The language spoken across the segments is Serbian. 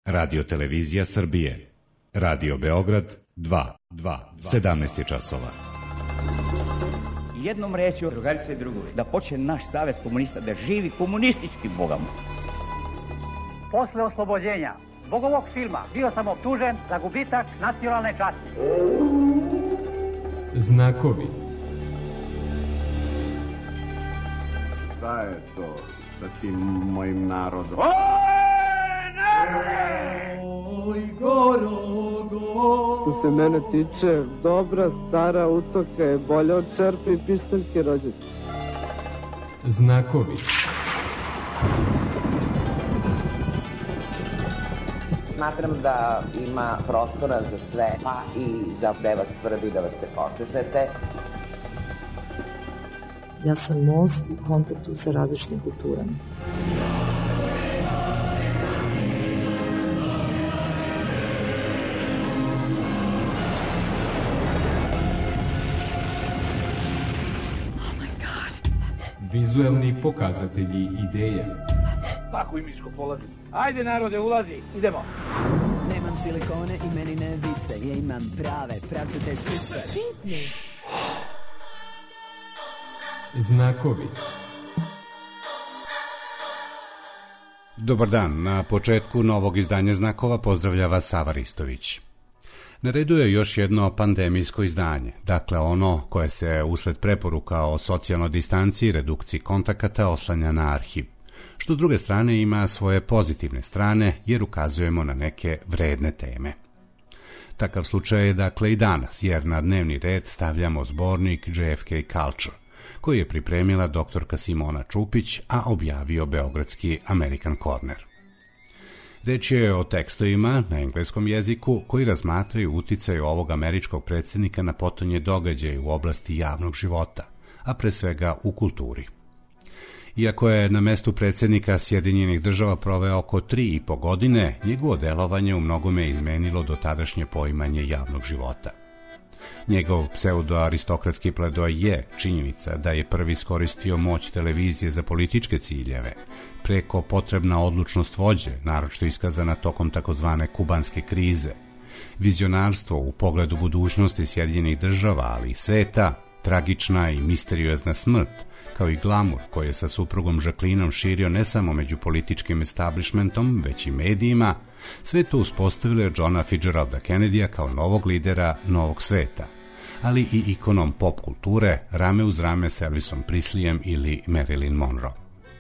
Radio Televizija Srbije. Radio Beograd 2. 17 je časova. Jednom rečju, drugarice i drugovi, da počne naš savez komunista da živi komunistički bogom. Posle oslobođenja zbog ovog filma bio sam optužen za gubitak nacionalne časti. Znakovi. Šta je to sa tim mojim narodom? Oj, Što se mene tiče, dobra stara utoka je bolja od čerpe i pištaljke rođaka. Znakovi. Smatram da ima prostora za sve, pa i za gde vas svrbi da vas se počešete. Ja sam most u kontaktu sa različitim kulturama. Vizuelni pokazatelji ideja. Tako i miško polazi. Ajde narode, ulazi, idemo. Nemam silikone i meni ne vise, ja imam prave, pravcate sise. Znakovi. Dobar dan, na početku novog izdanja Znakova pozdravlja vas Sava Ristović. Na redu je još jedno pandemijsko izdanje, dakle ono koje se usled preporuka o socijalnoj distanciji i redukciji kontakata oslanja na arhiv, što s druge strane ima svoje pozitivne strane jer ukazujemo na neke vredne teme. Takav slučaj je dakle i danas, jer na dnevni red stavljamo zbornik JFK Culture, koji je pripremila doktorka Simona Čupić, a objavio beogradski American Corner. Reč je o tekstovima na engleskom jeziku koji razmatraju uticaj ovog američkog predsjednika na potonje događaje u oblasti javnog života, a pre svega u kulturi. Iako je na mestu predsjednika Sjedinjenih Država proveo oko 3,5 godine, njegovo delovanje u mnogome izmenilo dotadašnje poimanje javnog života. Njegov pseudo-aristokratski pledoaj je činjenica da je prvi iskoristio moć televizije za političke ciljeve, preko potrebna odlučnost vođe, naročito iskazana tokom takozvane kubanske krize, vizionarstvo u pogledu budućnosti Sjedinjenih Država, ali i sveta, tragična i misteriozna smrt, kao i glamur koji je sa suprugom Žaklinom širio ne samo među političkim establishmentom, već i medijima, sve to uspostavilo Johna Fitzgeralda Kennedya kao novog lidera novog sveta, ali i ikonom pop kulture, rame uz rame s Elvisom Presleyem ili Marilyn Monroe.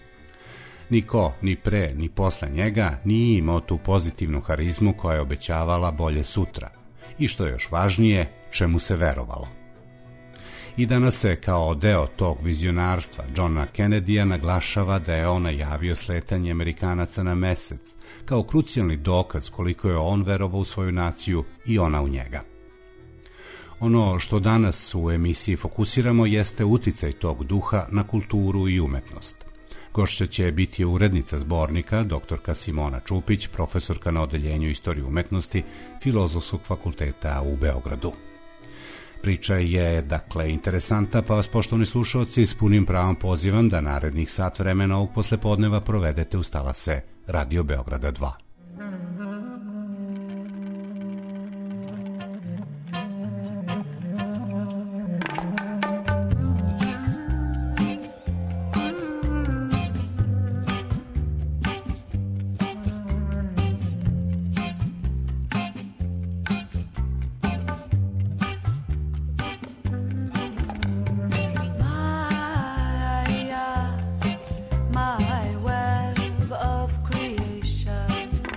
Niko, ni pre, ni posle njega, nije imao tu pozitivnu harizmu koja je obećavala bolje sutra i, što je još važnije, čemu se verovalo. I danas se kao deo tog vizionarstva Johna Kennedya naglašava da je on najavio sletanje Amerikanaca na mesec, kao krucijalni dokaz koliko je on verovao u svoju naciju i ona u njega. Ono što danas u emisiji fokusiramo jeste uticaj tog duha na kulturu i umetnost. Gošća će biti urednica zbornika, doktorka Simona Čupić, profesorka na odeljenju istorije umetnosti Filozofskog fakulteta u Beogradu. Priča je, dakle, interesanta, pa vas, poštovani slušalci, s punim pravom pozivam da narednih sat vremena ovog poslepodneva provedete uz talase Radio Beograda 2. My web of creation.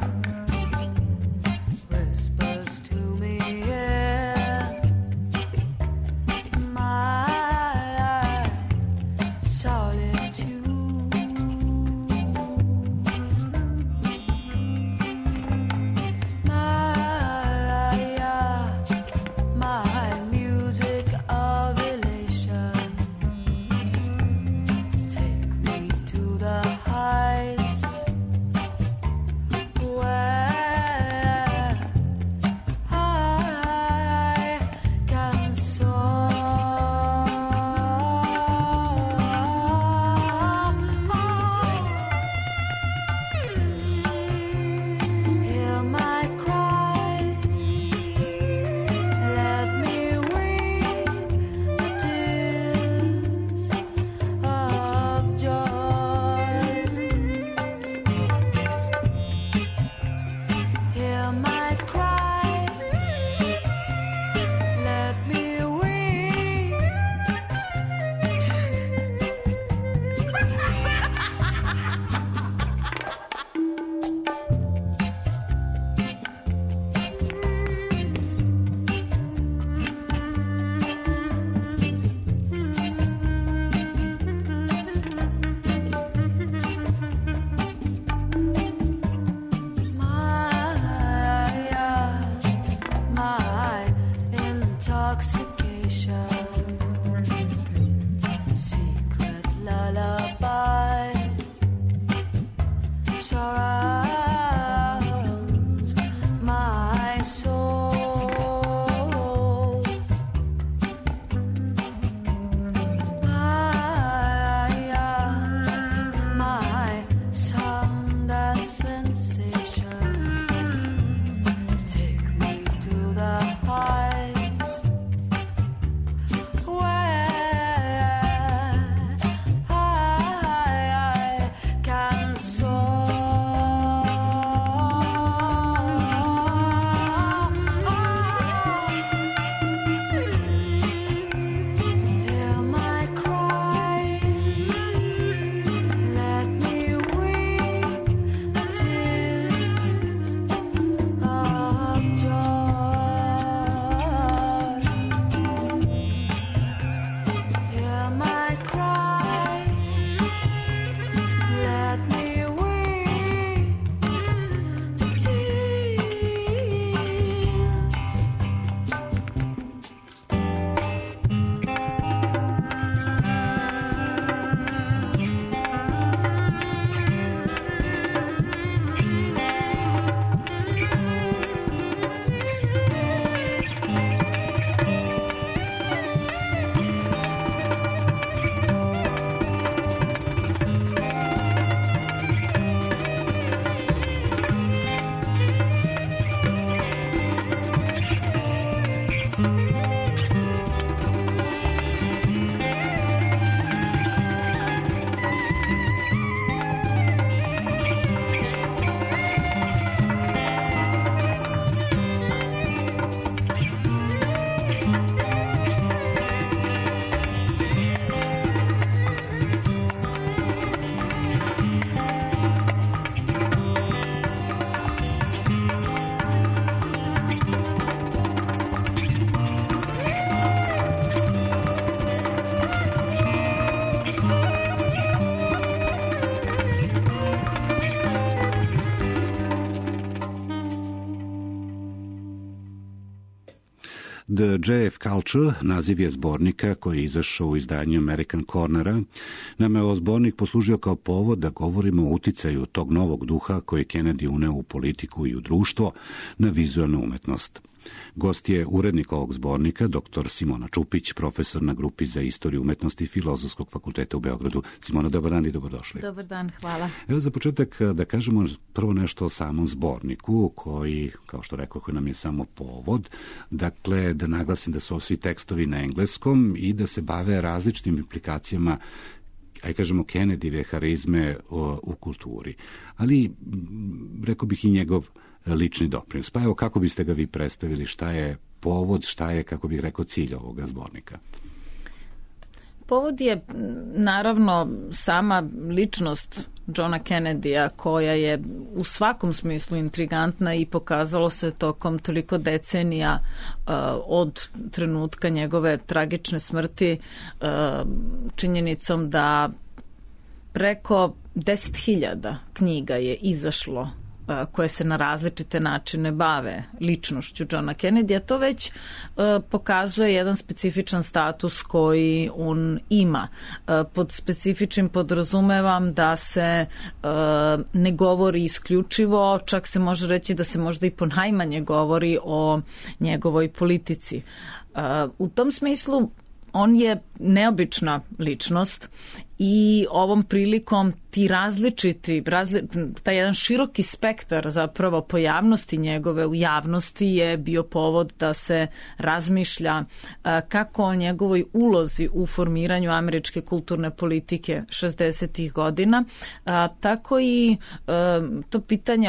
The JF Culture naziv je zbornika koji je izašao u izdanju American Cornera. Nama je ovo zbornik poslužio kao povod da govorimo o uticaju tog novog duha koji je Kennedy uneo u politiku i u društvo na vizualnu umetnost. Gost je urednik ovog zbornika, dr. Simona Čupić, profesor na grupi za istoriju umetnosti Filozofskog fakulteta u Beogradu. Simona, dobar dan i dobrodošli. Dobar dan, hvala. Evo za početak da kažemo prvo nešto o samom zborniku, koji, kao što rekao, koji nam je samo povod. Dakle, da naglasim da su svi tekstovi na engleskom i da se bave različitim implikacijama, aj kažemo, Kennedyjeve harizme u kulturi. Ali, rekao bih, i njegov lični doprinos. Pa evo, kako biste ga vi predstavili, šta je povod, šta je, kako bih rekao, cilj ovoga zbornika? Povod je, naravno, sama ličnost Johna Kennedya, koja je u svakom smislu intrigantna i pokazalo se tokom toliko decenija od trenutka njegove tragične smrti, činjenicom da preko 10.000 knjiga je izašlo koje se na različite načine bave ličnošću Johna Kennedya, to već pokazuje jedan specifičan status koji on ima. Pod specifičnim podrazumevam da se ne govori isključivo, čak se može reći da se možda i ponajmanje govori o njegovoj politici. U tom smislu on je neobična ličnost i ovom prilikom ti taj jedan široki spektar zapravo pojavnosti njegove u javnosti je bio povod da se razmišlja kako o njegovoj ulozi u formiranju američke kulturne politike 60. godina, tako i to pitanje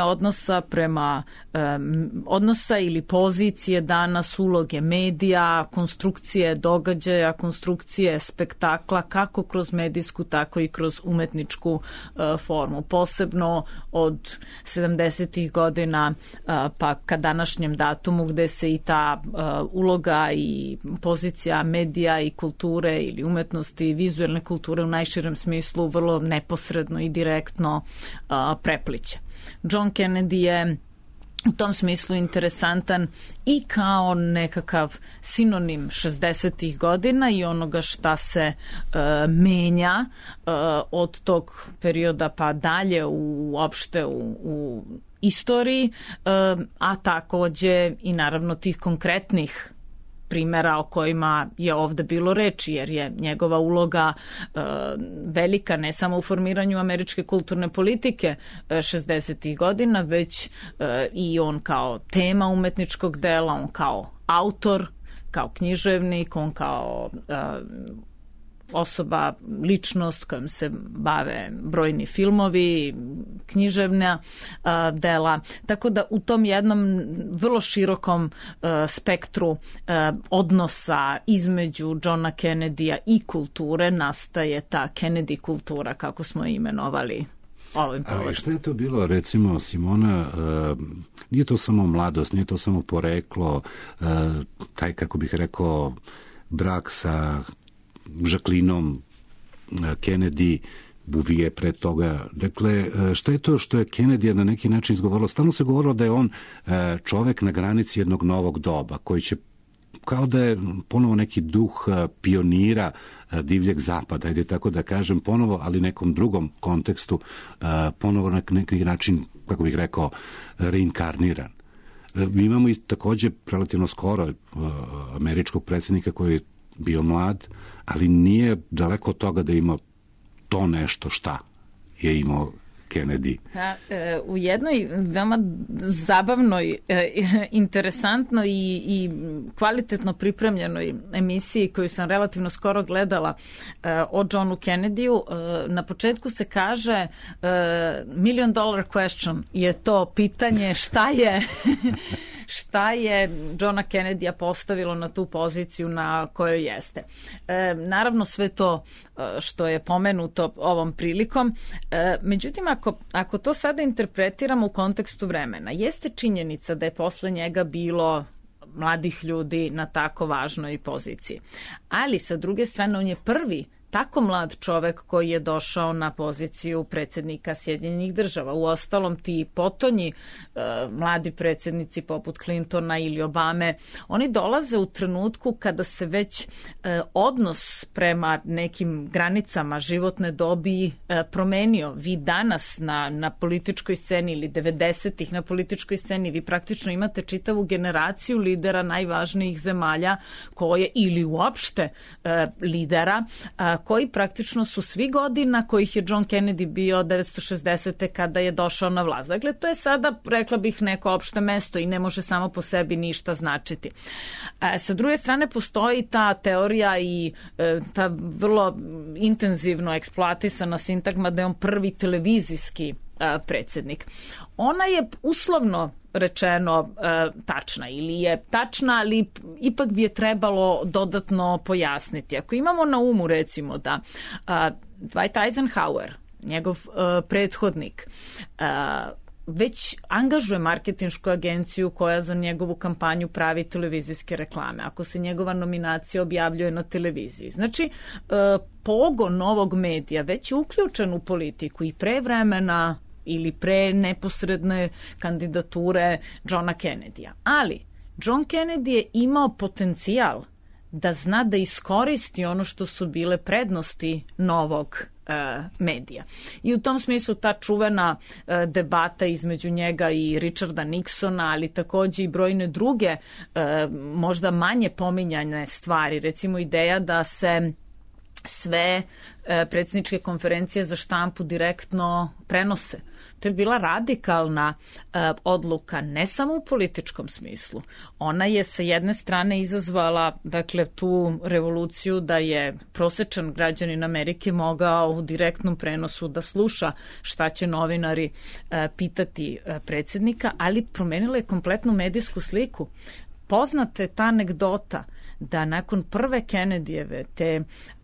odnosa ili pozicije danas, uloge medija, konstrukcije događaja, konstrukcije spektakla, kako kroz medijsku, tako i kroz umetničku formu. Posebno od 70. godina pa ka današnjem datumu, gde se i ta uloga i pozicija medija i kulture ili umetnosti i vizualne kulture u najširem smislu vrlo neposredno i direktno prepliće. John Kennedy je u tom smislu interesantan i kao nekakav sinonim 60. godina i onoga šta se menja od tog perioda pa dalje uopšte u istoriji, a takođe i naravno tih konkretnih primjera o kojima je ovde bilo reči, jer je njegova uloga velika ne samo u formiranju američke kulturne politike 60. godina, već i on kao tema umetničkog dela, on kao autor, kao književnik, on kao osoba, ličnost kojom se bave brojni filmovi, književna dela. Tako da u tom jednom vrlo širokom spektru odnosa između Johna Kennedya i kulture nastaje ta Kennedy kultura, kako smo je imenovali ovim projektom. Ali šta je to bilo, recimo, Simona, nije to samo mladost, nije to samo poreklo, taj, kako bih rekao, brak sa Jacquelineom Kennedy, Bouvier pre toga. Dakle, šta je to što je Kennedy na neki način izgovorilo? Stalno se govorilo da je on čovek na granici jednog novog doba, koji će, kao da je ponovo neki duh pionira divljeg zapada, ajde tako da kažem, ponovo, ali nekom drugom kontekstu, ponovo na neki način, kako bih rekao, reinkarniran. Mi imamo i takođe relativno skoro američkog predsjednika koji je bio mlad, ali nije daleko od toga da ima to nešto šta je imao Kennedy. U jednoj veoma zabavnoj, interesantnoj i kvalitetno pripremljenoj emisiji koju sam relativno skoro gledala o Johnu Kennedyu, na početku se kaže $1 million question je to pitanje šta je Johna Kennedya postavilo na tu poziciju na kojoj jeste. Naravno sve to što je pomenuto ovom prilikom, međutim ako to sada interpretiramo u kontekstu vremena, jeste činjenica da je posle njega bilo mladih ljudi na tako važnoj poziciji. Ali sa druge strane on je prvi tako mlad čovek koji je došao na poziciju predsjednika Sjedinjenih država. Uostalom, ti potonji mladi predsjednici poput Clintona ili Obame, oni dolaze u trenutku kada se već odnos prema nekim granicama životne dobi promenio. Vi danas na političkoj sceni ili 90-ih na političkoj sceni, vi praktično imate čitavu generaciju lidera najvažnijih zemalja koje, ili uopšte lidera, koji praktično su svi godina kojih je John Kennedy bio 1960. kada je došao na vlast. Dakle, to je sada, rekla bih, neko opšte mesto i ne može samo po sebi ništa značiti. Sa druge strane, postoji ta teorija i ta vrlo intenzivno eksploatisana sintagma da je on prvi televizijski predsjednik. Ona je uslovno rečeno tačna ili je tačna, ali ipak bi je trebalo dodatno pojasniti. Ako imamo na umu recimo da Dwight Eisenhower, njegov prethodnik, već angažuje marketinšku agenciju koja za njegovu kampanju pravi televizijske reklame, ako se njegova nominacija objavljuje na televiziji. Znači, pogon novog medija već je uključen u politiku i pre vremena ili pre neposredne kandidature Johna Kennedya. Ali John Kennedy je imao potencijal da zna da iskoristi ono što su bile prednosti novog medija. I u tom smislu ta čuvena debata između njega i Richarda Nixona, ali takođe i brojne druge možda manje pominjane stvari, recimo ideja da se sve predsjedničke konferencije za štampu direktno prenose. To je bila radikalna odluka, ne samo u političkom smislu. Ona je sa jedne strane izazvala, dakle, tu revoluciju da je prosečan građanin Amerike mogao u direktnom prenosu da sluša šta će novinari pitati predsjednika, ali promenila je kompletnu medijsku sliku. Poznata je ta anegdota da nakon prve Kennedyjeve te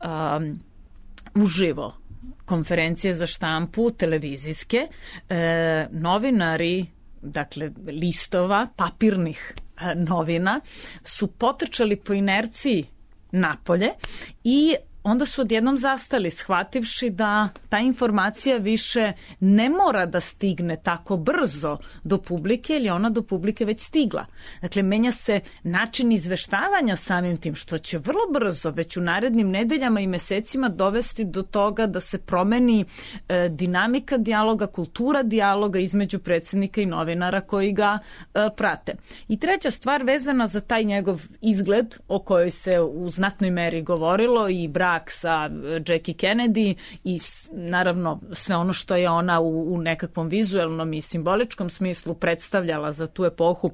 uživo konferencije za štampu televizijske, novinari, dakle listova, papirnih novina, su potrčali po inerciji napolje i onda su odjednom zastali, shvativši da ta informacija više ne mora da stigne tako brzo do publike, ili ona do publike već stigla. Dakle, menja se način izveštavanja samim tim, što će vrlo brzo, već u narednim nedeljama i mesecima dovesti do toga da se promeni dinamika dijaloga, kultura dijaloga između predsjednika i novinara koji ga prate. I treća stvar vezana za taj njegov izgled, o kojoj se u znatnoj meri govorilo, i brak sa Jackie Kennedy i naravno sve ono što je ona u nekakvom vizuelnom i simboličkom smislu predstavljala za tu epohu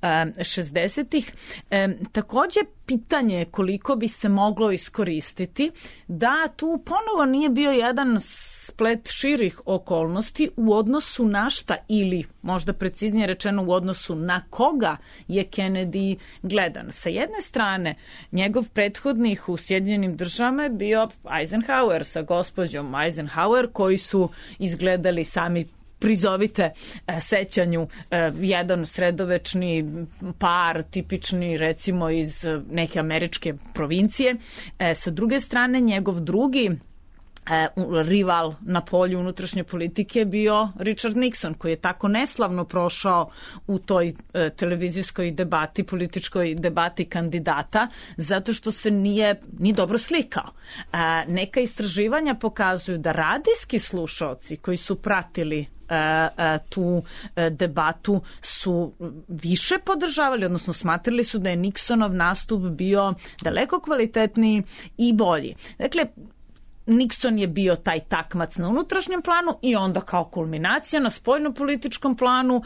60-ih. Takođe, pitanje je koliko bi se moglo iskoristiti da tu ponovo nije bio jedan splet širih okolnosti u odnosu na šta, ili možda preciznije rečeno u odnosu na koga je Kennedy gledan. Sa jedne strane, njegov prethodnik u Sjedinjenim državama je bio Eisenhower sa gospođom Eisenhower, koji su izgledali sami prizovite sećanju jedan sredovečni par, tipični recimo iz neke američke provincije. Sa druge strane, njegov drugi rival na polju unutrašnje politike bio Richard Nixon, koji je tako neslavno prošao u toj televizijskoj debati, političkoj debati kandidata, zato što se nije ni dobro slikao. Neka istraživanja pokazuju da radijski slušaoci koji su pratili tu debatu su više podržavali, odnosno smatrali su da je Nixonov nastup bio daleko kvalitetniji i bolji. Dakle, Nixon je bio taj takmac na unutrašnjem planu i onda kao kulminacija na spoljnopolitičkom planu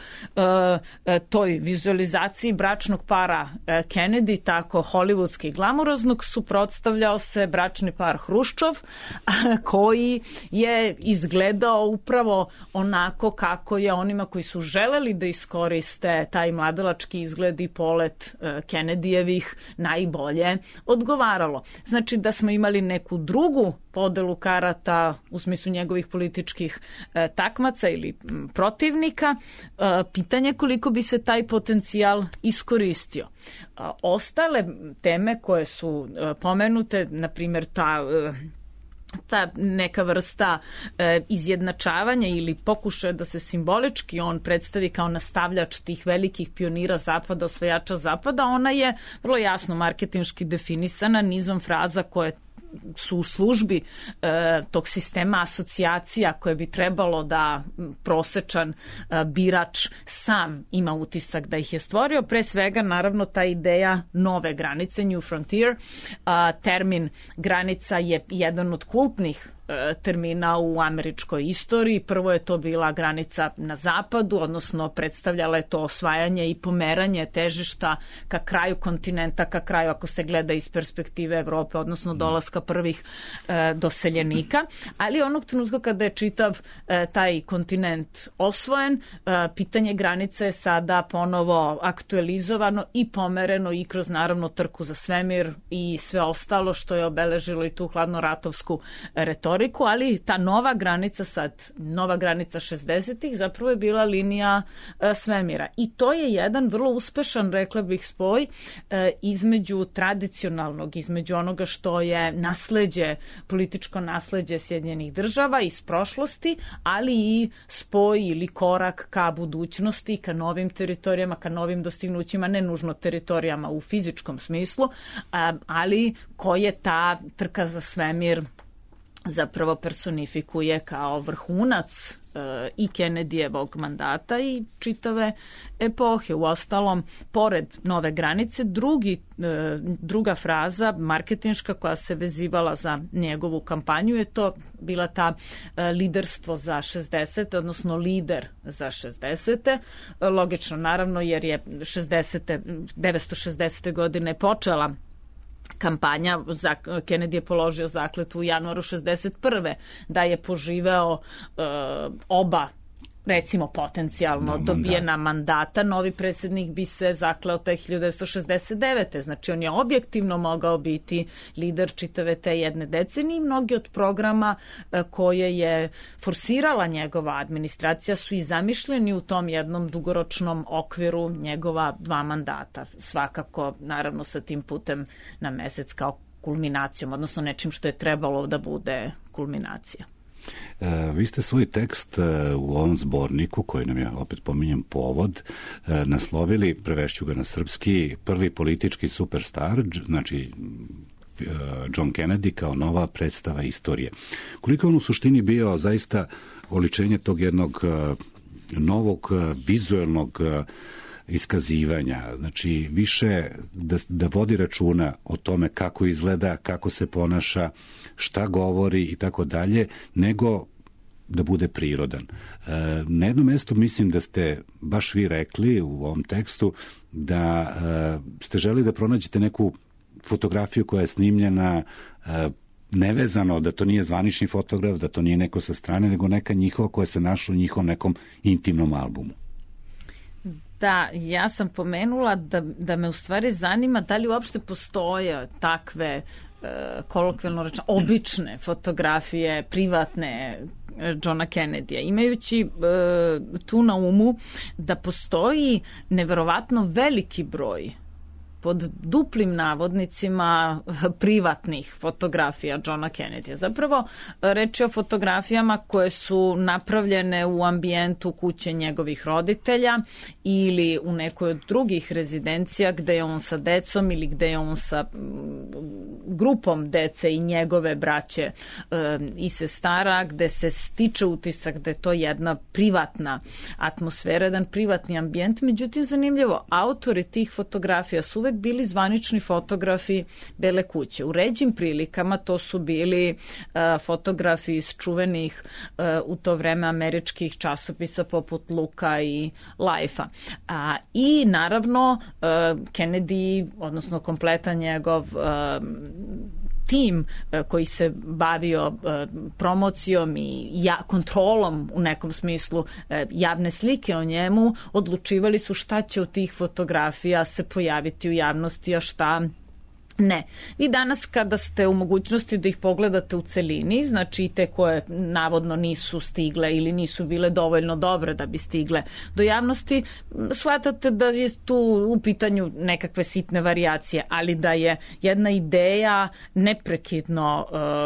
toj vizualizaciji bračnog para Kennedy, tako hollywoodski glamuroznog, suprotstavljao se bračni par Hruščov, koji je izgledao upravo onako kako je onima koji su želeli da iskoriste taj mladalački izgled i polet Kennedyjevih najbolje odgovaralo. Znači da smo imali neku drugu podelu karata u smislu njegovih političkih takmaca ili protivnika, pitanje koliko bi se taj potencijal iskoristio. Ostale teme koje su pomenute, na primjer ta ta neka vrsta izjednačavanja ili pokušaja da se simbolički on predstavi kao nastavljač tih velikih pionira Zapada, osvajača Zapada, ona je vrlo jasno marketinški definisana nizom fraza koje su u službi tog sistema asocijacija koje bi trebalo da prosečan birač sam ima utisak da ih je stvorio. Pre svega, naravno, ta ideja nove granice, New Frontier, termin granica je jedan od kultnih termina u američkoj istoriji. Prvo je to bila granica na zapadu, odnosno predstavljala je to osvajanje i pomeranje težišta ka kraju kontinenta, ka kraju ako se gleda iz perspektive Evrope, odnosno dolaska prvih doseljenika. Ali onog trenutka kada je čitav taj kontinent osvojen, pitanje granice je sada ponovo aktualizovano i pomereno i kroz naravno trku za svemir i sve ostalo što je obeležilo i tu hladnoratovsku retoriku, ali ta nova granica sad, nova granica 60-ih zapravo je bila linija svemira. I to je jedan vrlo uspešan, rekla bih, spoj između tradicionalnog, između onoga što je nasleđe, političko nasleđe Sjedinjenih država iz prošlosti, ali i spoj ili korak ka budućnosti, ka novim teritorijama, ka novim dostignućima, ne nužno teritorijama u fizičkom smislu, ali koje ta trka za svemir zapravo personifikuje kao vrhunac i Kennedyjevog mandata i čitave epohe. Uostalom, pored nove granice, druga fraza marketinška koja se vezivala za njegovu kampanju je to bila ta liderstvo za 60. odnosno lider za 60. Logično, naravno, jer je 1960. godine počela kampanja, Kennedy je položio zakletvu u januaru 61. da je poživeo oba, recimo potencijalno dobijena mandata, novi predsjednik bi se zakleo te 1969. Znači on je objektivno mogao biti lider čitave te jedne decenije i mnogi od programa koje je forsirala njegova administracija su i zamišljeni u tom jednom dugoročnom okviru njegova 2 mandata. Svakako, naravno, sa tim putem na mesec kao kulminacijom, odnosno nečim što je trebalo da bude kulminacija. Vi ste svoj tekst u ovom zborniku, koji nam je, opet pominjem, povod, naslovili, prevešću ga na srpski, prvi politički superstar, znači John Kennedy kao nova predstava istorije. Koliko on u suštini bio zaista oličenje tog jednog novog vizuelnog iskazivanja, znači više da vodi računa o tome kako izgleda, kako se ponaša, šta govori i tako dalje, nego da bude prirodan. Na jednom mestu mislim da ste baš vi rekli u ovom tekstu da ste želi da pronađete neku fotografiju koja je snimljena nevezano, da to nije zvanični fotograf, da to nije neko sa strane, nego neka njihova koja se našla u njihovom nekom intimnom albumu. Da, ja sam pomenula da me u stvari zanima da li uopšte postoje takve kolokvijalno rečeno obične fotografije privatne Johna Kennedyja, imajući tu na umu da postoji neverovatno veliki broj pod duplim navodnicima privatnih fotografija Johna Kennedyja. Zapravo, reč je o fotografijama koje su napravljene u ambijentu kuće njegovih roditelja ili u nekoj od drugih rezidencija gde je on sa decom ili gde je on sa grupom dece i njegove braće i sestara, gde se stiče utisak da je to jedna privatna atmosfera, jedan privatni ambijent. Međutim, zanimljivo, autori tih fotografija su uvek bili zvanični fotografi Bele kuće. U ređim prilikama to su bili fotografi iz čuvenih u to vreme američkih časopisa poput Luka i Life-a. I naravno Kennedy, odnosno kompletan njegov tim koji se bavio promocijom i kontrolom u nekom smislu javne slike o njemu, odlučivali su šta će od tih fotografija se pojaviti u javnosti, a šta Ne. Vi danas kada ste u mogućnosti da ih pogledate u celini, znači i te koje navodno nisu stigle ili nisu bile dovoljno dobre da bi stigle do javnosti, shvatate da je tu u pitanju nekakve sitne varijacije, ali da je jedna ideja neprekidno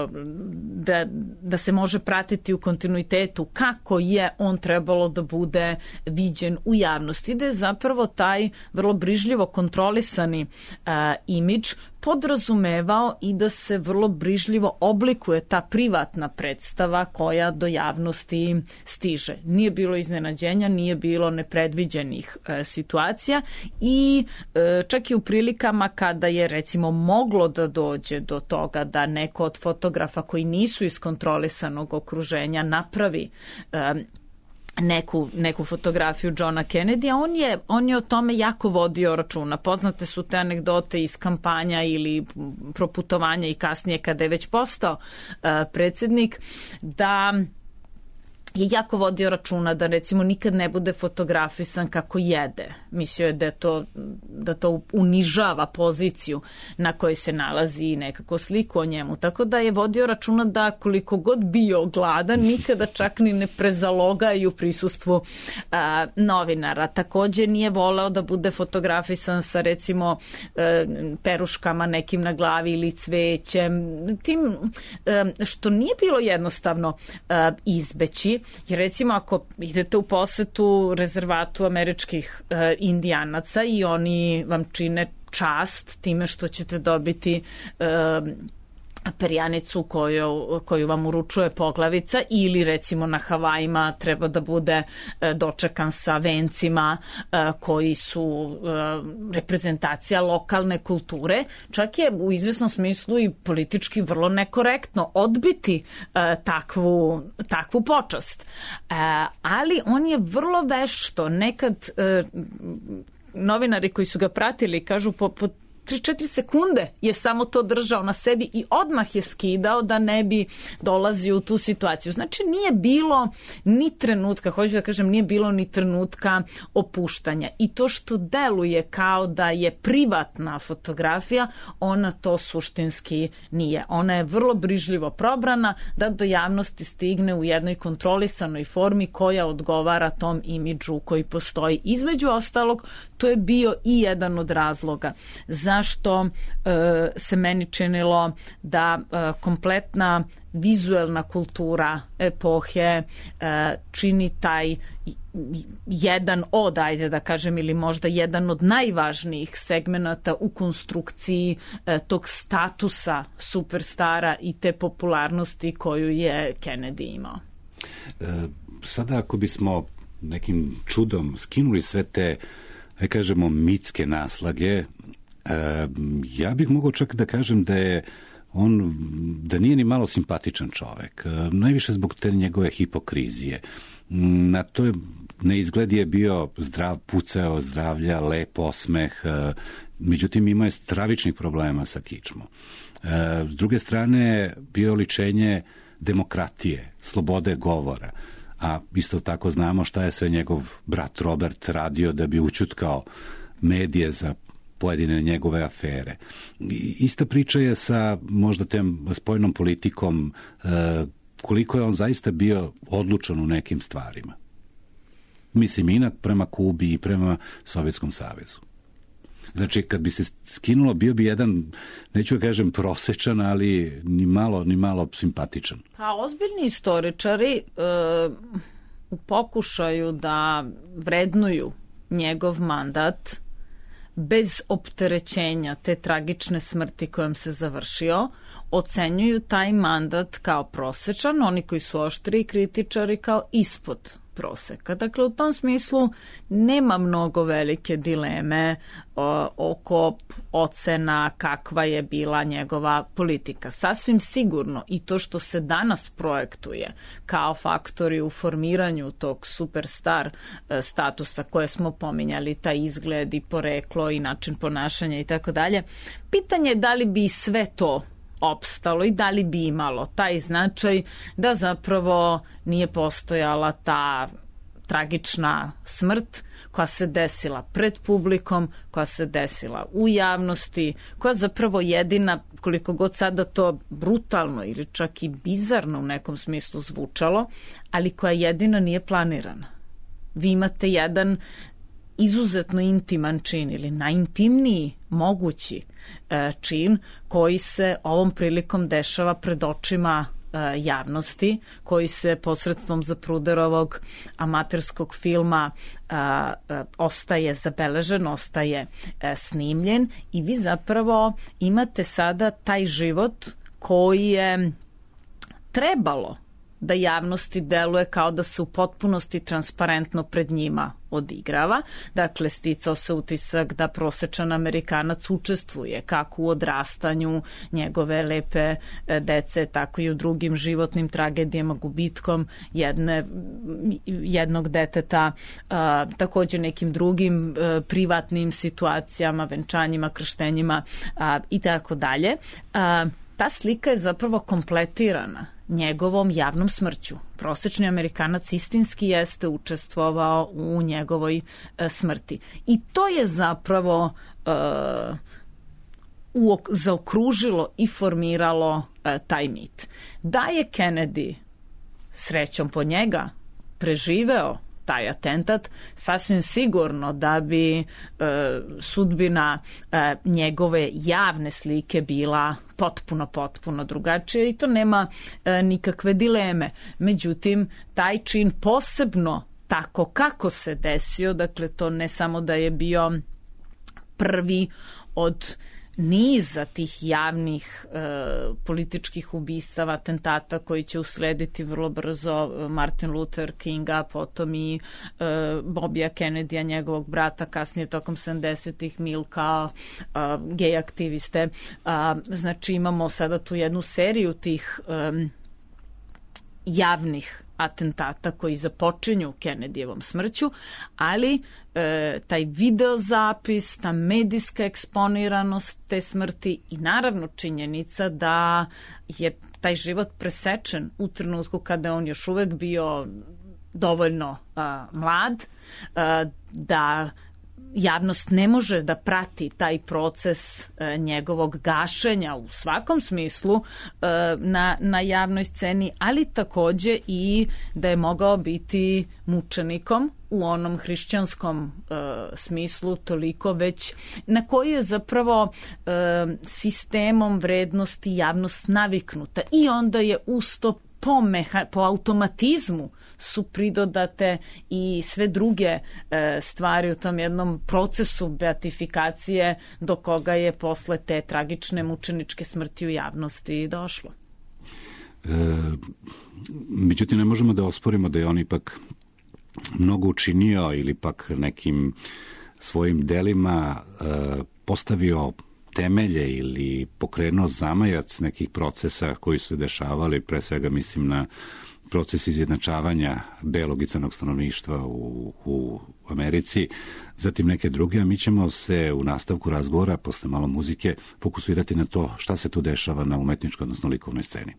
da se može pratiti u kontinuitetu kako je on trebalo da bude viđen u javnosti, da je zapravo taj vrlo brižljivo kontrolisani imidž podrazumevao i da se vrlo brižljivo oblikuje ta privatna predstava koja do javnosti stiže. Nije bilo iznenađenja, nije bilo nepredviđenih situacija i čak i u prilikama kada je recimo moglo da dođe do toga da neko od fotografa koji nisu iz kontrolisanog okruženja napravi neku fotografiju Johna Kennedy-a, on je o tome jako vodio računa. Poznate su te anegdote iz kampanja ili proputovanja i kasnije kada je već postao predsjednik, da je jako vodio računa da recimo nikad ne bude fotografisan kako jede. Mislio je da to unižava poziciju na kojoj se nalazi i nekako sliku o njemu. Tako da je vodio računa da koliko god bio gladan, nikada čak ni ne prezaloga i u prisustvu novinara. Također nije voleo da bude fotografisan sa recimo peruškama nekim na glavi ili cvećem. Tim što nije bilo jednostavno izbeći, jer recimo ako idete u posetu rezervatu američkih Indijanaca i oni vam čine čast time što ćete dobiti perjanicu koju vam uručuje poglavica, ili recimo na Havajima treba da bude dočekan sa vencima koji su reprezentacija lokalne kulture, čak je u izvesnom smislu i politički vrlo nekorektno odbiti takvu počast. Ali on je vrlo vešto, nekad novinari koji su ga pratili kažu po 3-4 sekunde je samo to držao na sebi i odmah je skidao da ne bi dolazio u tu situaciju. Znači nije bilo ni trenutka, hoću da kažem, nije bilo ni trenutka opuštanja. I to što deluje kao da je privatna fotografija, ona to suštinski nije. Ona je vrlo brižljivo probrana da do javnosti stigne u jednoj kontrolisanoj formi koja odgovara tom imidžu koji postoji. Između ostalog, to je bio i jedan od razloga zašto se meni činilo da kompletna vizuelna kultura epohe čini taj jedan od, ajde da kažem, ili možda jedan od najvažnijih segmenata u konstrukciji tog statusa superstara i te popularnosti koju je Kennedy imao. Sada ako bismo nekim čudom skinuli sve te, da kažemo, mitske naslage, ja bih mogao čak da kažem da nije ni malo simpatičan čovek. Najviše zbog te njegove hipokrizije. Na toj neizgled je bio zdrav, pucao zdravlja, lep osmeh, međutim imao je stravičnih problema sa kičmom. S druge strane, bio ličenje demokratije, slobode govora, a isto tako znamo šta je sve njegov brat Robert radio da bi ućutkao medije za pojedine njegove afere. Ista priča je sa možda tem spoljnom politikom, koliko je on zaista bio odlučan u nekim stvarima. Mislim i prema Kubi i prema Sovjetskom savezu. Znači, kad bi se skinulo, bio bi jedan, neću da kažem prosečan, ali ni malo simpatičan. Pa ozbiljni istoričari u pokušaju da vrednuju njegov mandat bez opterećenja te tragične smrti kojom se završio, ocenjuju taj mandat kao prosečan, oni koji su oštri kritičari kao ispod proseka. Dakle, u tom smislu nema mnogo velike dileme oko ocena kakva je bila njegova politika. Sasvim sigurno i to što se danas projektuje kao faktori u formiranju tog superstar statusa koje smo pominjali, taj izgled i poreklo i način ponašanja i tako dalje, pitanje je da li bi sve to opstalo i da li bi imalo taj značaj da zapravo nije postojala tragična smrt koja se desila pred publikom, koja se desila u javnosti, koja zapravo jedina, koliko god sada to brutalno ili čak i bizarno u nekom smislu zvučalo, ali koja jedina nije planirana. Vi imate jedan izuzetno intiman čin ili najintimniji mogući čin koji se ovom prilikom dešava pred očima javnosti, koji se posredstvom Zapruderovog amaterskog filma ostaje zabeležen, ostaje snimljen i vi zapravo imate sada taj život koji je trebalo da javnosti deluje kao da se u potpunosti transparentno pred njima odigrava. Dakle, sticao se utisak da prosečan Amerikanac učestvuje kako u odrastanju njegove lepe dece, tako i u drugim životnim tragedijama, gubitkom jednog deteta, takođe nekim drugim privatnim situacijama, venčanjima, krštenjima i tako dalje. Ta slika je zapravo kompletirana njegovom javnom smrću. Prosečni Amerikanac istinski jeste učestvovao u njegovoj smrti. I to je zapravo zaokružilo i formiralo taj mit. Da je Kennedy, srećom po njega, preživeo taj atentat, sasvim sigurno da bi sudbina njegove javne slike bila potpuno drugačija i to nema nikakve dileme. Međutim, taj čin posebno tako kako se desio, dakle to ne samo da je bio prvi od niza tih javnih političkih ubistava, atentata koji će uslediti vrlo brzo Martin Luther Kinga, potom i Bobija Kennedya, njegovog brata, kasnije tokom 70-ih Milka, gej aktiviste. Znači imamo sada tu jednu seriju tih javnih atentata koji započinju Kennedyjevom smrću, ali taj videozapis, ta medijska eksponiranost te smrti i naravno činjenica da je taj život presečen u trenutku kada je on još uvek bio dovoljno mlad, da javnost ne može da prati taj proces njegovog gašenja u svakom smislu na javnoj sceni, ali takođe i da je mogao biti mučenikom u onom hrišćanskom smislu, toliko već na koji je zapravo sistemom vrednosti javnost naviknuta i onda je usto po automatizmu su pridodate i sve druge stvari u tom jednom procesu beatifikacije do koga je posle te tragične mučeničke smrti u javnosti došlo. Međutim, ne možemo da osporimo da je on ipak mnogo učinio ili pak nekim svojim delima postavio temelje ili pokrenuo zamajac nekih procesa koji su se dešavali, pre svega mislim na proces izjednačavanja belog i crnog stanovništva u Americi, zatim neke druge, a mi ćemo se u nastavku razgovora, posle malo muzike, fokusirati na to šta se tu dešava na umetničkoj, odnosno likovnoj sceni.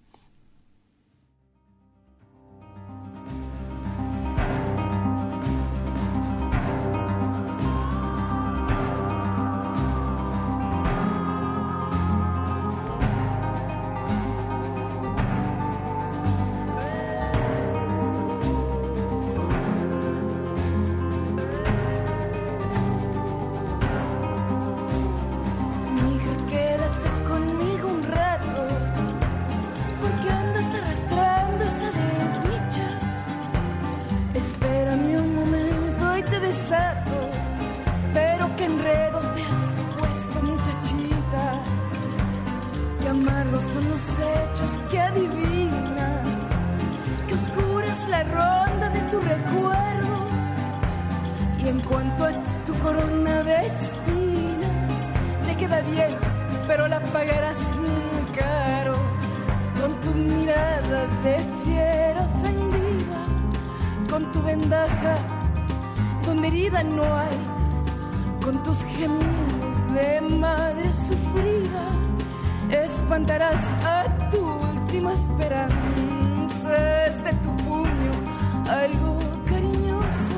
Algo cariñoso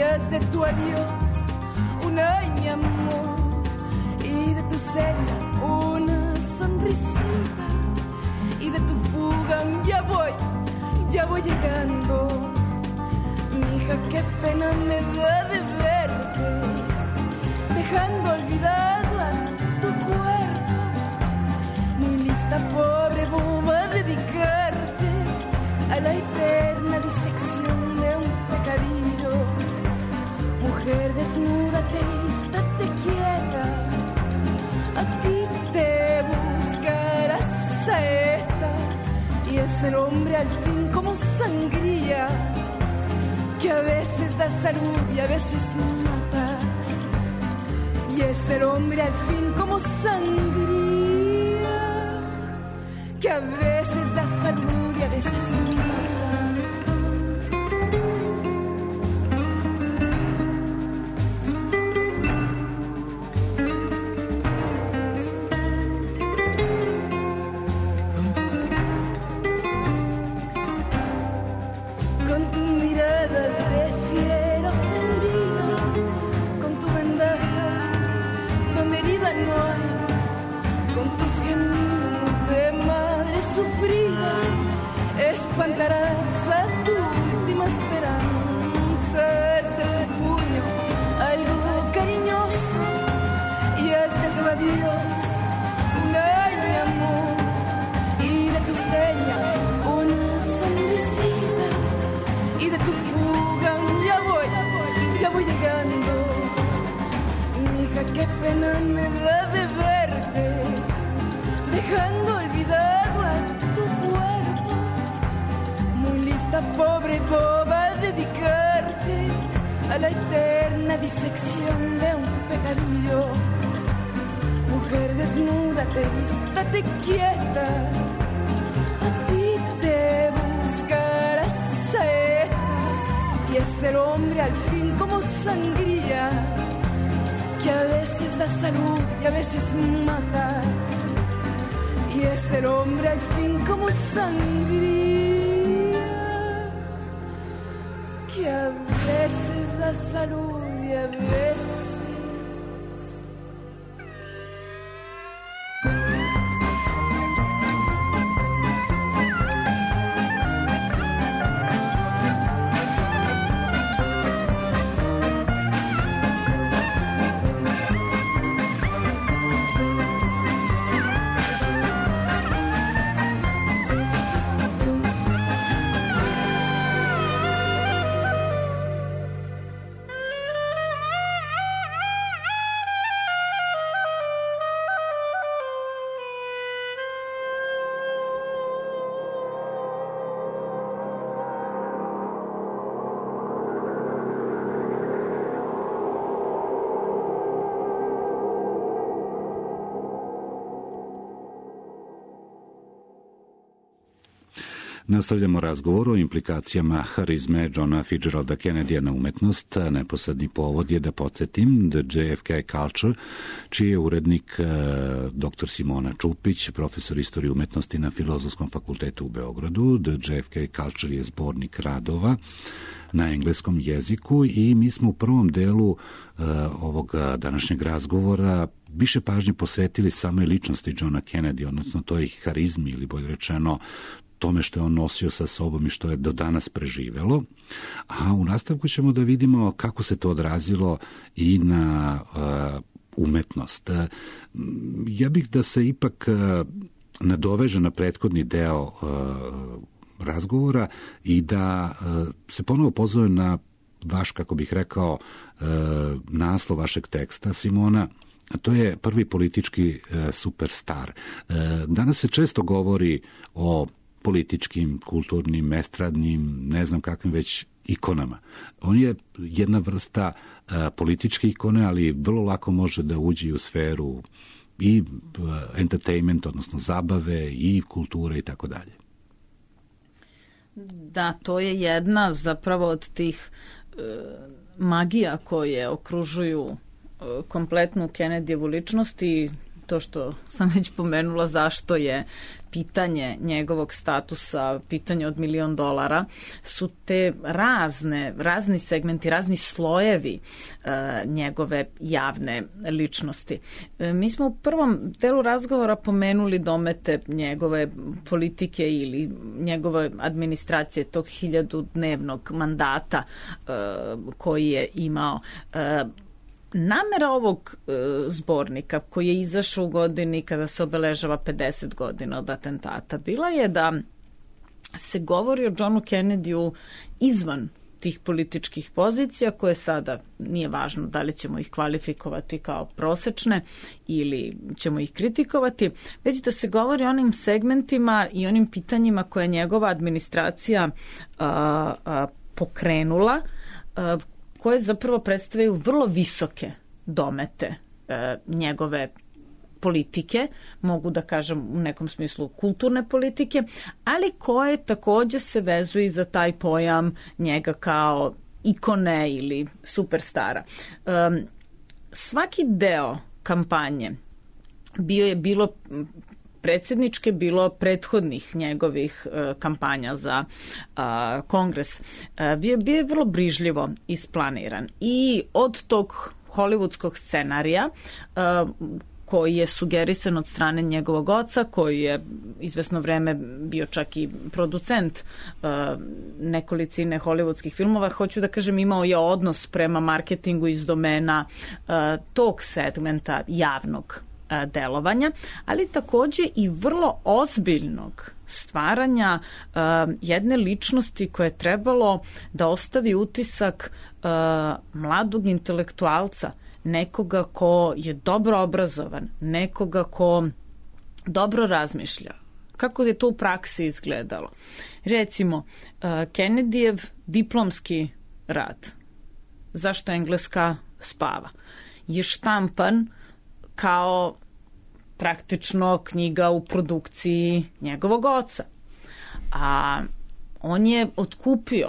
y haz de tu adiós un ay mi amor y de tu seña una sonrisita y de tu fuga un ya voy llegando. Mija, qué pena me da de verte, dejando olvidada tu cuerpo. Muy lista, pobre boba, a dedicarte a la eterna disección de un pecadillo. Mujer, desnúdate y estate quieta, a ti te buscará saeta, y es el hombre al fin como sangría, que a veces da salud y a veces mata. Y es el hombre al fin como sangría, que a veces da salud y a veces mata. Espantarás a tu última esperanza. Es de tu puño algo cariñoso y es de tu adiós un ay mi amor y de tu seña una sonrisita y de tu fuga un ya voy llegando. Mija, qué pena me da de verte, dejando olvidado a tu cuerpo. Muy lista, pobre boba, a dedicarte a la eterna disección de un pecadillo. Mujer, desnúdate y estate quieta, a ti te buscará saeta, y es el hombre al fin como sangría, que a veces da salud y a veces mata. Y es el hombre al fin como sangría, que a veces da salud y a veces... Nastavljamo razgovor o implikacijama harizme Johna Fitzgeralda Kennedyja na umetnost. Neposredni povod je da podsjetim The JFK Culture, čiji je urednik dr. Simona Čupić, profesor istorije umetnosti na Filozofskom fakultetu u Beogradu. The JFK Culture je zbornik radova na engleskom jeziku i mi smo u prvom delu ovog današnjeg razgovora više pažnje posvetili samoj ličnosti Johna Kennedy, odnosno toj harizmi ili bolje rečeno tome što je on nosio sa sobom i što je do danas preživelo. A u nastavku ćemo da vidimo kako se to odrazilo i na umetnost. Ja bih da se ipak nadoveže na prethodni deo razgovora i da se ponovo pozove na vaš, kako bih rekao, naslov vašeg teksta, Simona. To je prvi politički superstar. Danas se često govori o političkim, kulturnim, estradnim, ne znam kakvim već ikonama. On je jedna vrsta političke ikone, ali vrlo lako može da uđe u sferu i entertainment, odnosno zabave i kulture i tako dalje. Da, to je jedna zapravo od tih magija koje okružuju kompletnu Kennedyjevu ličnost i to što sam već pomenula zašto je pitanje njegovog statusa, pitanje od $1 milion, su te razni segmenti, razni slojevi njegove javne ličnosti. Mi smo u prvom delu razgovora pomenuli domete njegove politike ili njegove administracije tog 1000-dnevnog mandata koji je imao. Namera ovog zbornika, koji je izašao u godini kada se obeležava 50 godina od atentata, bila je da se govori o Johnu Kennedyu izvan tih političkih pozicija, koje sada nije važno da li ćemo ih kvalifikovati kao prosečne ili ćemo ih kritikovati, već da se govori o onim segmentima i onim pitanjima koje je njegova administracija pokrenula, koje zapravo predstavljaju vrlo visoke domete njegove politike, mogu da kažem u nekom smislu kulturne politike, ali koje takođe se vezuju za taj pojam njega kao ikone ili superstara. Svaki deo kampanje bilo predsjedničke, bilo prethodnih njegovih kampanja za kongres, bio je vrlo brižljivo isplaniran. I od tog hollywoodskog scenarija, koji je sugerisan od strane njegovog oca, koji je izvesno vreme bio čak i producent nekolicine hollywoodskih filmova, hoću da kažem, imao je odnos prema marketingu iz domena tog segmenta javnog delovanja, ali takođe i vrlo ozbiljnog stvaranja jedne ličnosti koje je trebalo da ostavi utisak mladog intelektualca, nekoga ko je dobro obrazovan, nekoga ko dobro razmišlja. Kako je to u praksi izgledalo? Recimo, Kennedyjev diplomski rad Zašto Engleska spava je štampan kao praktično knjiga u produkciji njegovog oca. A on je otkupio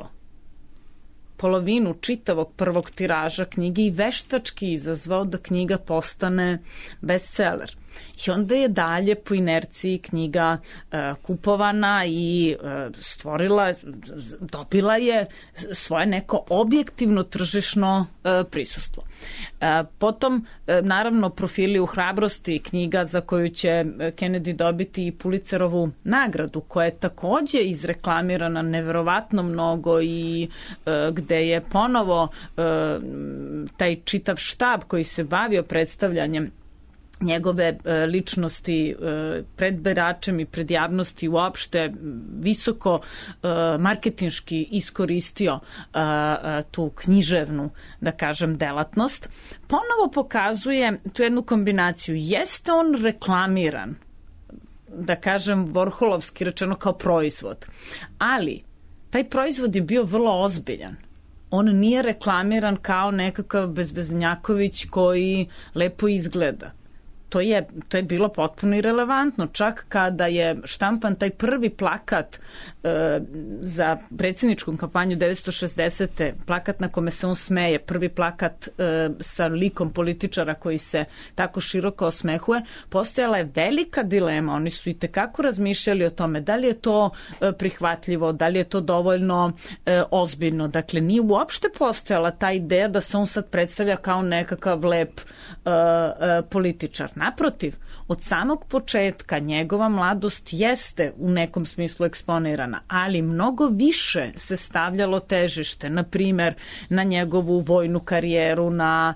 polovinu čitavog prvog tiraža knjige i veštački izazvao da knjiga postane bestseller. I onda je dalje po inerciji knjiga kupovana i dobila je svoje neko objektivno tržišno prisustvo. Potom, naravno, Profili u hrabrosti, knjiga za koju će Kennedy dobiti i Pulitzerovu nagradu, koja je takođe izreklamirana neverovatno mnogo i gde je ponovo taj čitav štab koji se bavio predstavljanjem njegove ličnosti pred beračem i pred javnosti uopšte visoko marketinški iskoristio tu književnu, da kažem, delatnost, ponovo pokazuje tu jednu kombinaciju. Jeste on reklamiran, da kažem, Vorholovski rečeno, kao proizvod, ali taj proizvod je bio vrlo ozbiljan. On nije reklamiran kao nekakav bezveznjaković koji lepo izgleda. To je bilo potpuno irelevantno. Čak kada je štampan taj prvi plakat za predsjedničku kampanju 1960. plakat na kome se on smeje, prvi plakat sa likom političara koji se tako široko osmehuje, postojala je velika dilema. Oni su i tekako razmišljali o tome da li je to prihvatljivo, da li je to dovoljno ozbiljno. Dakle, nije uopšte postojala ta ideja da se on sad predstavlja kao nekakav lep političar. Naprotiv, od samog početka njegova mladost jeste u nekom smislu eksponirana, ali mnogo više se stavljalo težište, na primer, na njegovu vojnu karijeru, na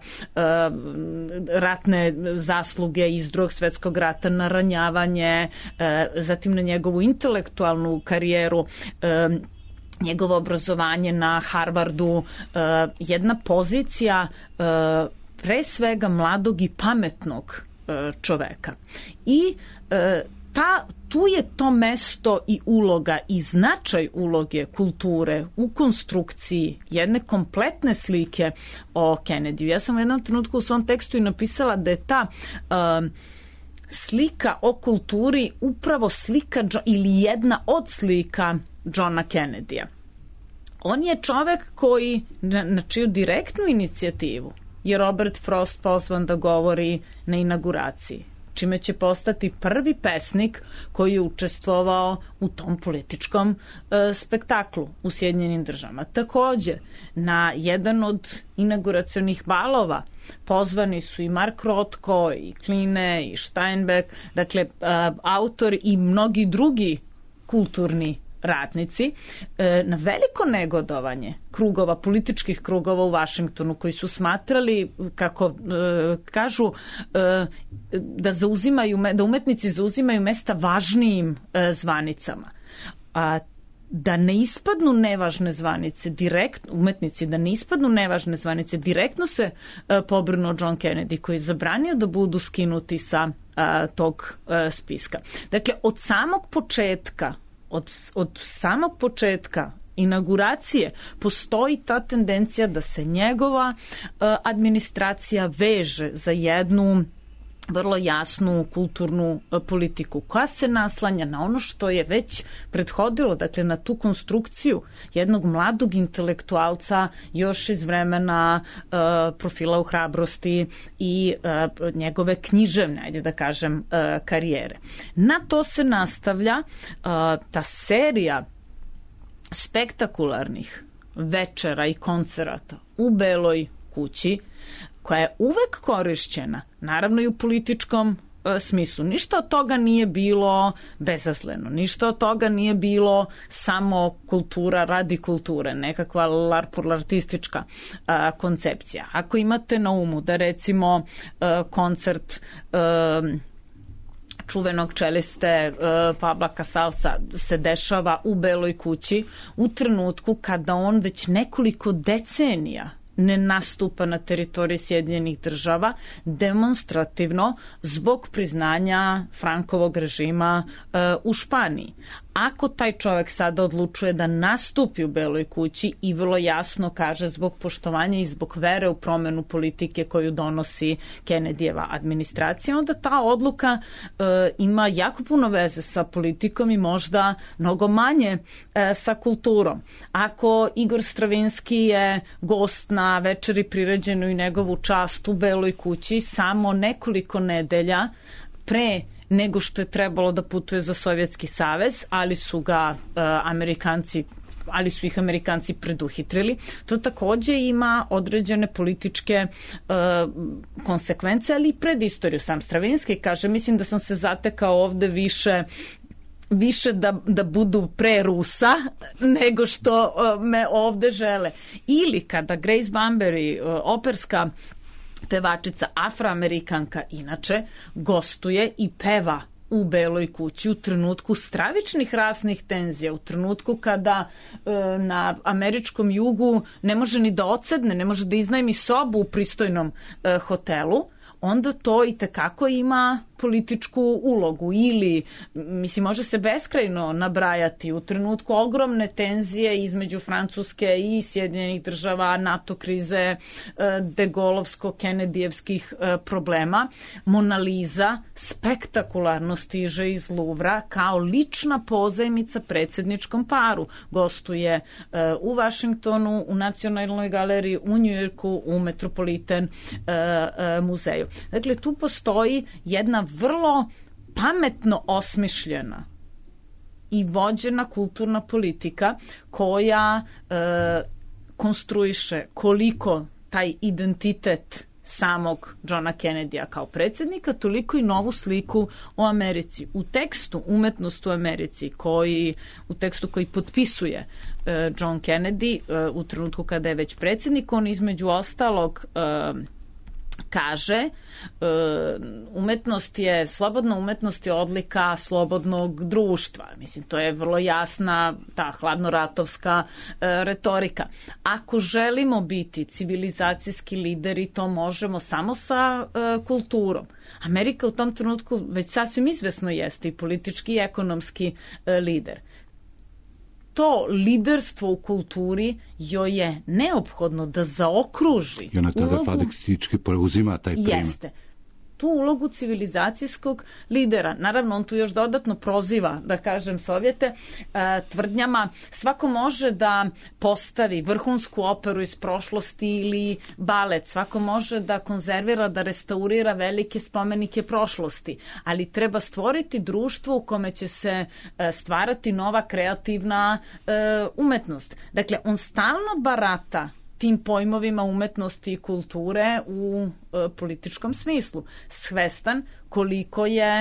ratne zasluge iz Drugog svetskog rata, na ranjavanje, zatim na njegovu intelektualnu karijeru, njegovo obrazovanje na Harvardu, jedna pozicija pre svega mladog i pametnog čoveka. I tu je to mesto i uloga i značaj uloge kulture u konstrukciji jedne kompletne slike o Kennedyu. Ja sam u jednom trenutku u svom tekstu i napisala da je ta slika o kulturi upravo slika ili jedna od slika Johna Kennedyja. On je čovek koji na čiju direktnu inicijativu je Robert Frost pozvan da govori na inauguraciji. čime će postati prvi pesnik koji je učestvovao u tom političkom spektaklu u Sjedinjenim Državama. Takođe, na jedan od inauguracionih balova pozvani su i Mark Rothko, i Kline, i Steinbeck, dakle, autor i mnogi drugi kulturni radnici, na veliko negodovanje krugova, političkih krugova u Vašingtonu, koji su smatrali, kako kažu, da umetnici zauzimaju mesta važnijim zvanicama. Da ne ispadnu nevažne zvanice, umetnici da ne ispadnu nevažne zvanice, direktno se pobrinuo John Kennedy, koji je zabranio da budu skinuti sa tog spiska. Dakle, od samog početka inauguracije postoji ta tendencija da se njegova administracija veže za jednu vrlo jasnu kulturnu politiku koja se naslanja na ono što je već prethodilo, dakle na tu konstrukciju jednog mladog intelektualca još iz vremena Profila u hrabrosti i njegove književne, ajde da kažem, karijere. Na to se nastavlja ta serija spektakularnih večera i koncerata u Beloj kući, koja je uvek korišćena, naravno i u političkom smislu. Ništa od toga nije bilo bezazleno, ništa od toga nije bilo samo kultura radi kulture, nekakva larpurlartistička koncepcija. Ako imate na umu da recimo koncert čuvenog čeliste Pabla Casalsa se dešava u Beloj kući u trenutku kada on već nekoliko decenija ne nastupa na teritoriji Sjedinjenih Država demonstrativno zbog priznanja Frankovog režima u Španiji. Ako taj čovek sada odlučuje da nastupi u Beloj kući i vrlo jasno kaže zbog poštovanja i zbog vere u promenu politike koju donosi Kennedyjeva administracija, onda ta odluka ima jako puno veze sa politikom i možda mnogo manje sa kulturom. Ako Igor Stravinski je gost na večeri priređenoj njegovu čast u Beloj kući samo nekoliko nedelja pre nego što je trebalo da putuje za Sovjetski savez, ali su ih Amerikanci preduhitrili. To takođe ima određene političke konsekvence, ali i predistoriju. Sam Stravinski kaže, mislim da sam se zatekao ovde više da budu pre Rusa nego što me ovde žele. Ili kada Grace Bunbury, operska pevačica, afroamerikanka inače, gostuje i peva u Beloj kući u trenutku stravičnih rasnih tenzija, u trenutku kada na američkom jugu ne može ni da odsedne, ne može da iznajmi sobu u pristojnom hotelu, onda to i tekako ima političku ulogu. Ili, mislim, može se beskrajno nabrajati u trenutku ogromne tenzije između Francuske i Sjedinjenih Država, NATO krize, de Gaullovsko-Kennedyjevskih problema. Mona Lisa spektakularno stiže iz Luvra kao lična pozajmica predsjedničkom paru. Gostuje u Vašingtonu, u Nacionalnoj galeriji, u Njujorku, u Metropolitan muzeju. Dakle, tu postoji jedna vrlo pametno osmišljena i vođena kulturna politika koja konstruiše koliko taj identitet samog Johna Kennedyja kao predsjednika, toliko i novu sliku o Americi. U tekstu Umetnost u Americi, u tekstu koji potpisuje John Kennedy u trenutku kada je već predsjednik, on između ostalog kaže, slobodna umetnost je odlika slobodnog društva. Mislim, to je vrlo jasna ta hladnoratovska retorika. Ako želimo biti civilizacijski lideri, to možemo samo sa kulturom. Amerika u tom trenutku već sasvim izvesno jeste i politički i ekonomski lider. To liderstvo u kulturi joj je neophodno da zaokruži. I ona tada faktički preuzima taj primat. Jeste. tu ulogu civilizacijskog lidera. Naravno, on tu još dodatno proziva, da kažem, Sovjete tvrdnjama svako može da postavi vrhunsku operu iz prošlosti ili balet, svako može da konzervira, da restaurira velike spomenike prošlosti, ali treba stvoriti društvo u kome će se stvarati nova kreativna umetnost. Dakle, on stalno barata tim pojmovima umetnosti i kulture u političkom smislu. Svestan koliko je,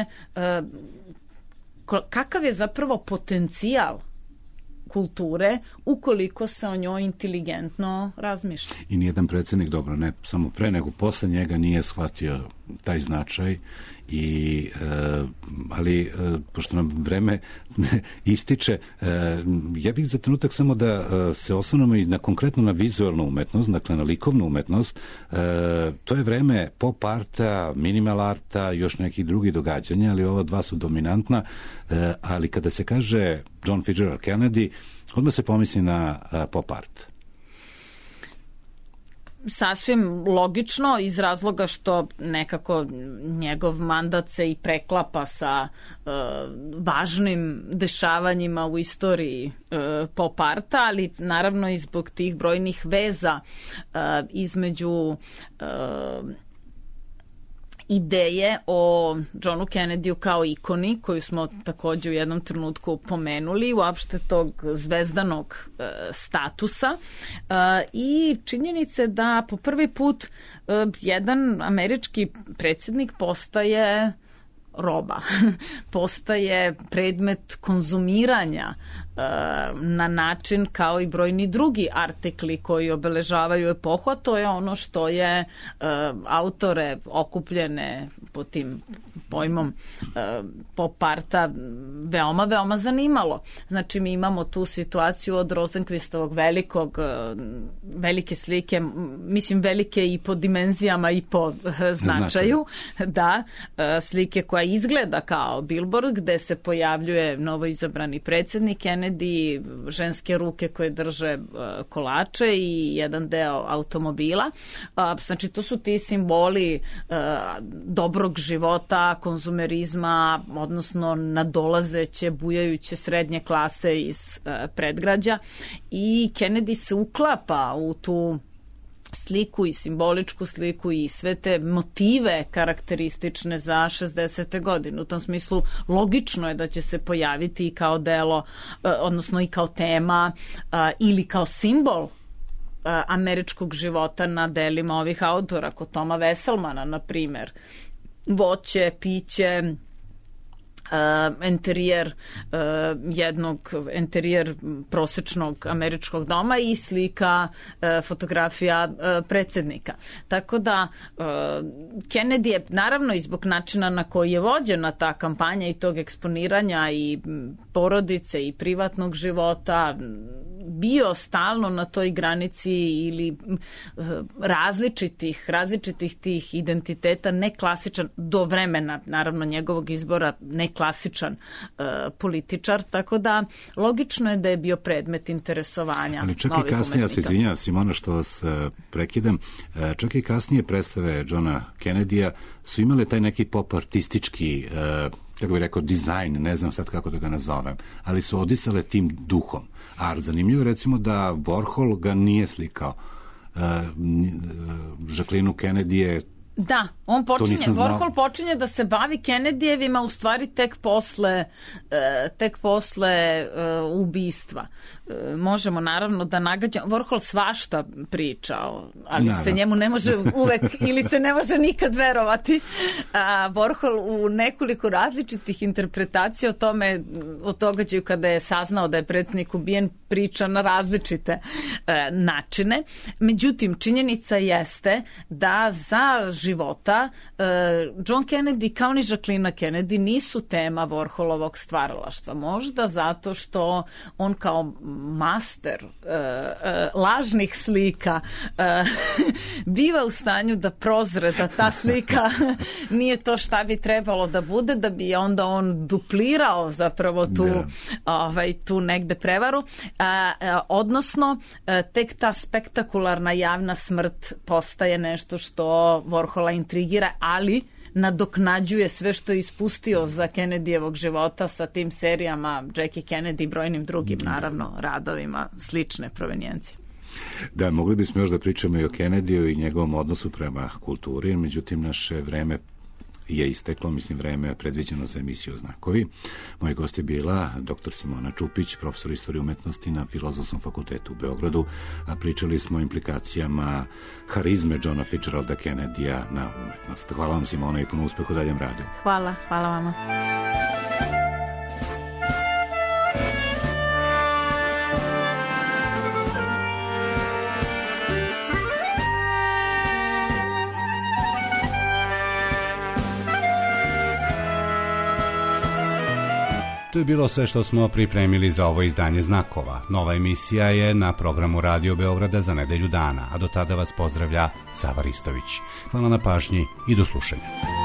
kakav je zapravo potencijal kulture ukoliko se o njoj inteligentno razmišlja. I nijedan predsjednik, dobro, ne samo pre, nego posle njega nije shvatio taj značaj ali pošto nam vreme ističe, ja bih za trenutak samo da se osvrnemo i konkretno na vizualnu umetnost, dakle na likovnu umetnost. To je vreme pop arta, minimal arta, još nekih drugih događanja, ali ova dva su dominantna, ali kada se kaže John Fitzgerald Kennedy, odmah se pomisli na pop art. Sasvim logično, iz razloga što nekako njegov mandat se i preklapa sa važnim dešavanjima u istoriji pop arta, ali naravno i zbog tih brojnih veza između ideje o Johnu Kennedyu kao ikoni, koju smo takođe u jednom trenutku pomenuli, uopšte tog zvezdanog statusa i činjenice da po prvi put jedan američki predsjednik postaje roba, postaje predmet konzumiranja na način kao i brojni drugi artikli koji obeležavaju epohu, a to je ono što je autore okupljene pod tim pojmom pop arta veoma, veoma zanimalo. Znači, mi imamo tu situaciju od Rosenqvistovog velike slike, mislim velike i po dimenzijama i po značaju, da, slike koja izgleda kao billboard, gde se pojavljuje novoizabrani predsjednik Kennedy, ženske ruke koje drže kolače i jedan deo automobila. Znači, to su ti simboli dobrog života, konzumerizma, odnosno nadolazeće, bujajuće srednje klase iz predgrađa, i Kennedy se uklapa u tu sliku i simboličku sliku i sve te motive karakteristične za 60. godine. U tom smislu logično je da će se pojaviti i kao delo, odnosno i kao tema ili kao simbol američkog života na delima ovih autora, kod Toma Wesselmana, na primer. Voće, piće, enterijer prosečnog američkog doma i slika, fotografija predsjednika. Tako da Kennedy je, naravno i zbog načina na koji je vođena ta kampanja i tog eksponiranja i porodice i privatnog života, bio stalno na toj granici ili različitih tih identiteta, neklasičan do vremena, naravno, njegovog izbora, neklasičan političar, tako da logično je da je bio predmet interesovanja novih umetnika. Ali čak i kasnije, ja se izvinjavam, Simona, što vas prekidam, čak i kasnije predstave Johna Kennedya su imale taj neki pop artistički, kako bih rekao, dizajn, ne znam sad kako da ga nazovem, ali su odisale tim duhom. A zanimljivo je, recimo, da Warhol ga nije slikao. Jacqueline Kennedy je... Da, Warhol počinje da se bavi Kennedyjevima u stvari tek posle ubistva. Možemo naravno da nagađamo. Warhol svašta pričao, ali se njemu ne može uvek ili se ne može nikad verovati. Warhol u nekoliko različitih interpretacija o događaju kada je saznao da je predsjednik ubijen priča na različite načine. Međutim, činjenica jeste da za života John Kennedy kao ni Jacqueline Kennedy nisu tema Warholovog stvaralaštva. Možda zato što on kao master lažnih slika biva u stanju da prozre da ta slika nije to šta bi trebalo da bude, da bi onda on duplirao zapravo tu negde prevaru. Odnosno, tek ta spektakularna javna smrt postaje nešto što Warhola intrigira, ali nadoknađuje sve što je ispustio za Kennedyjevog života sa tim serijama Jackie Kennedy i brojnim drugim, naravno, radovima slične provenijencije. Da, mogli bismo još da pričamo i o Kennedyu i njegovom odnosu prema kulturi, međutim naše vreme je isteklo, mislim vreme je predviđeno za emisiju Znakovi. Moj gost je bila dr. Simona Čupić, profesor istorije umetnosti na Filozofskom fakultetu u Beogradu, a pričali smo o implikacijama harizme Johna Fitzgeralda Kennedya na umetnost. Hvala vam, Simona, i puno uspeha u daljem radu. Hvala vama. To je bilo sve što smo pripremili za ovo izdanje Znakova. Nova emisija je na programu Radio Beograda za nedelju dana, a do tada vas pozdravlja Sava Ristović. Hvala na pažnji i do slušanja.